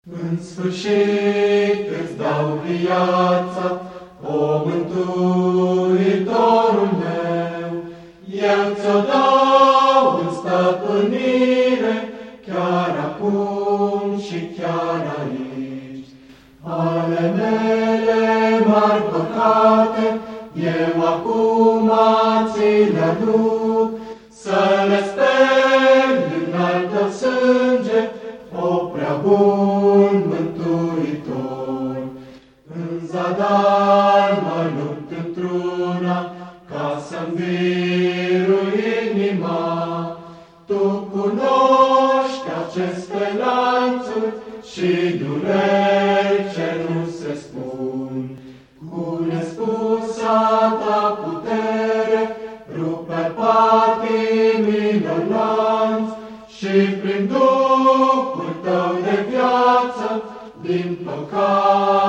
În sfârșit îți dau viața, o Mântuitorul meu. Eu ți-o dau în stăpânire, chiar acum și chiar aici. Ale mele mari păcate, eu acum ți le aduc, să le speli în al tău sânge, o prea bun Mântuitor. În zadar mă lupt într-una, ca să-mi birui inima. Tu cunoști aceste lanțuri și dureri ce nu se spun. Cu nespusa ta putere, rupe patimilor lanț și prin Duhul tău de viață, din păcat